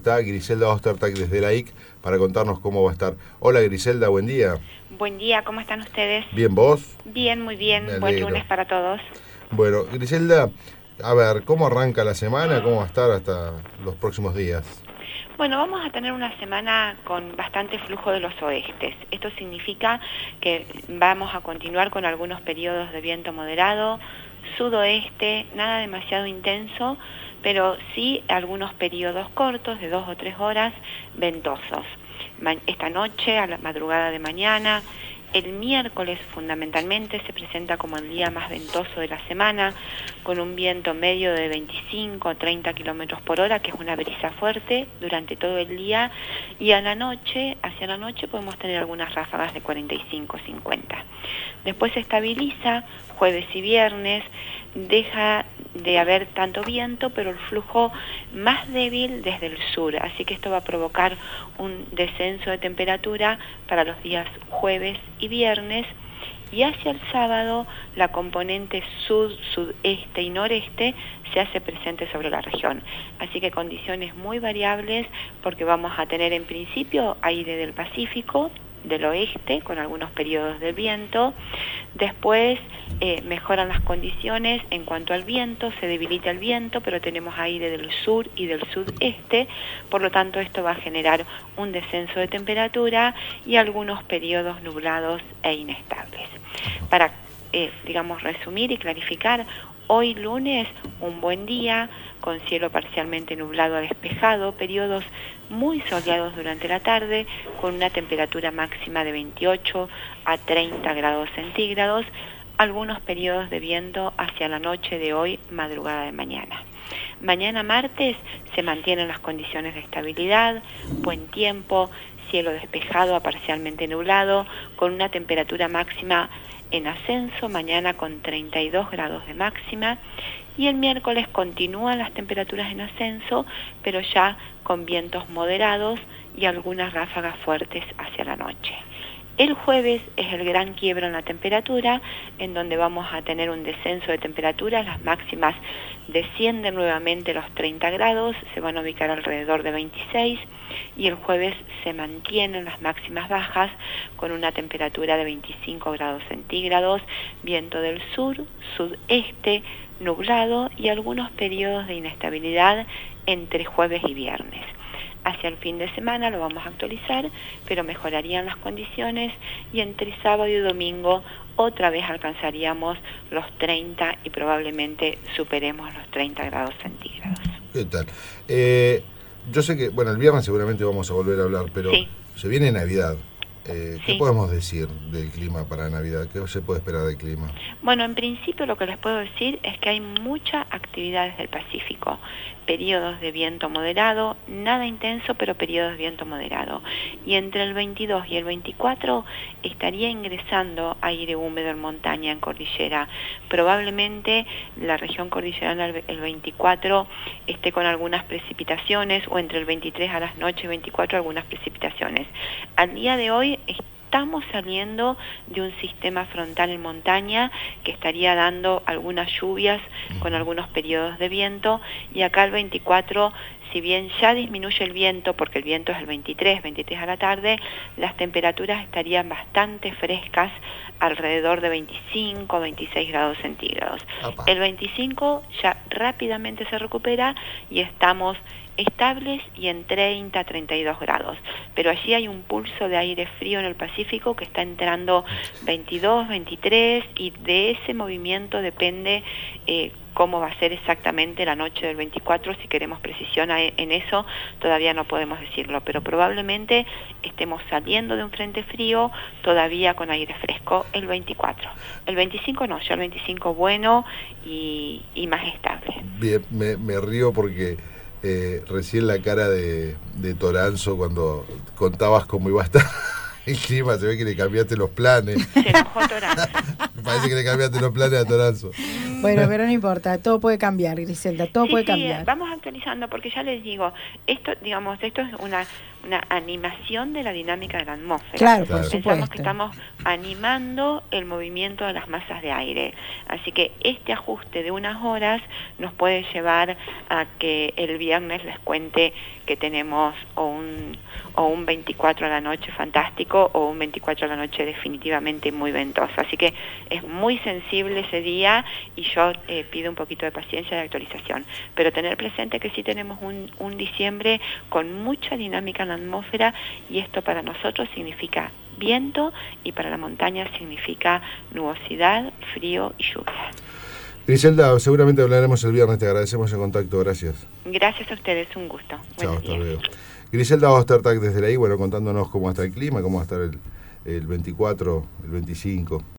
está Griselda Ostertag desde la IC para contarnos cómo va a estar. Hola Griselda, buen día. Buen día, ¿cómo están ustedes? ¿Bien vos? Bien, muy bien. Me Buen alegro. lunes para todos. Bueno, Griselda, a ver, ¿cómo arranca la semana? ¿Cómo va a estar hasta los próximos días? Bueno, vamos a tener una semana con bastante flujo de los oestes. Esto significa que vamos a continuar con algunos periodos de viento moderado, sudoeste, nada demasiado intenso, pero sí algunos periodos cortos de 2 o 3 horas ventosos. Esta noche, a la madrugada de mañana, el miércoles fundamentalmente se presenta como el día más ventoso de la semana, con un viento medio de 25 o 30 kilómetros por hora, que es una brisa fuerte durante todo el día, y a la noche, hacia la noche podemos tener algunas ráfagas de 45 o 50. Después se estabiliza jueves y viernes, deja de haber tanto viento, pero el flujo más débil desde el sur, así que esto va a provocar un descenso de temperatura para los días jueves y viernes, y hacia el sábado la componente sudeste y noreste se hace presente sobre la región, así que condiciones muy variables, porque vamos a tener en principio aire del Pacífico, del oeste, con algunos periodos de viento. Después mejoran las condiciones en cuanto al viento, se debilita el viento, pero tenemos aire del sur y del sudeste, por lo tanto esto va a generar un descenso de temperatura y algunos periodos nublados e inestables. Para, resumir y clarificar, hoy lunes un buen día, con cielo parcialmente nublado a despejado, periodos muy soleados durante la tarde, con una temperatura máxima de 28 a 30 grados centígrados, algunos periodos de viento hacia la noche de hoy, madrugada de mañana. Mañana martes se mantienen las condiciones de estabilidad, buen tiempo, cielo despejado a parcialmente nublado, con una temperatura máxima en ascenso, mañana con 32 grados de máxima, y el miércoles continúan las temperaturas en ascenso, pero ya con vientos moderados y algunas ráfagas fuertes hacia la noche. El jueves es el gran quiebro en la temperatura, en donde vamos a tener un descenso de temperaturas, las máximas descienden nuevamente los 30 grados, se van a ubicar alrededor de 26, y el jueves se mantienen las máximas bajas con una temperatura de 25 grados centígrados, viento del sur, sudeste, nublado y algunos periodos de inestabilidad entre jueves y viernes. Hacia el fin de semana lo vamos a actualizar, pero mejorarían las condiciones y entre sábado y domingo otra vez alcanzaríamos los 30 y probablemente superemos los 30 grados centígrados. ¿Qué tal? Yo sé que, el viernes seguramente vamos a volver a hablar, pero sí. Se viene Navidad. ¿Qué podemos decir del clima para Navidad? ¿Qué se puede esperar del clima? Bueno, en principio lo que les puedo decir es que hay mucha actividad desde el Pacífico. Periodos de viento moderado, nada intenso, pero periodos de viento moderado. Y entre el 22 y el 24 estaría ingresando aire húmedo en montaña, en cordillera. Probablemente la región cordillerana el 24 esté con algunas precipitaciones, o entre el 23 a las noches y 24 algunas precipitaciones. Al día de hoy estamos saliendo de un sistema frontal en montaña que estaría dando algunas lluvias con algunos periodos de viento, y acá el 24, si bien ya disminuye el viento, porque el viento es el 23 a la tarde, las temperaturas estarían bastante frescas, alrededor de 25 o 26 grados centígrados. Opa. El 25 ya rápidamente se recupera y estamos estables y en 30 a 32 grados, pero allí hay un pulso de aire frío en el Pacífico que está entrando 22, 23, y de ese movimiento depende cómo va a ser exactamente la noche del 24. Si queremos precisión en eso, todavía no podemos decirlo, pero probablemente estemos saliendo de un frente frío todavía con aire fresco el 24. El 25 no, ya el 25 bueno y más estable. Bien, me río porque recién la cara de Toranzo cuando contabas cómo iba a estar el clima, se ve que le cambiaste los planes. Se enojó Toranzo. Parece que le cambiaste los planes a Toranzo. Bueno, pero no importa, todo puede cambiar, Griselda, todo puede cambiar. Vamos actualizando, porque ya les digo, esto es una animación de la dinámica de la atmósfera. Claro, por supuesto. Pensamos que estamos animando el movimiento de las masas de aire. Así que este ajuste de unas horas nos puede llevar a que el viernes les cuente que tenemos o un 24 a la noche fantástico o un 24 a la noche definitivamente muy ventoso. Así que es muy sensible ese día y yo pido un poquito de paciencia de actualización. Pero tener presente que sí tenemos un diciembre con mucha dinámica en la atmósfera y esto para nosotros significa viento y para la montaña significa nubosidad, frío y lluvia. Griselda, seguramente hablaremos el viernes, te agradecemos el contacto, gracias. Gracias a ustedes, un gusto. Chao, hasta luego. Griselda Ostertag desde ahí, bueno, contándonos cómo va a estar el clima, cómo va a estar el 24, el 25.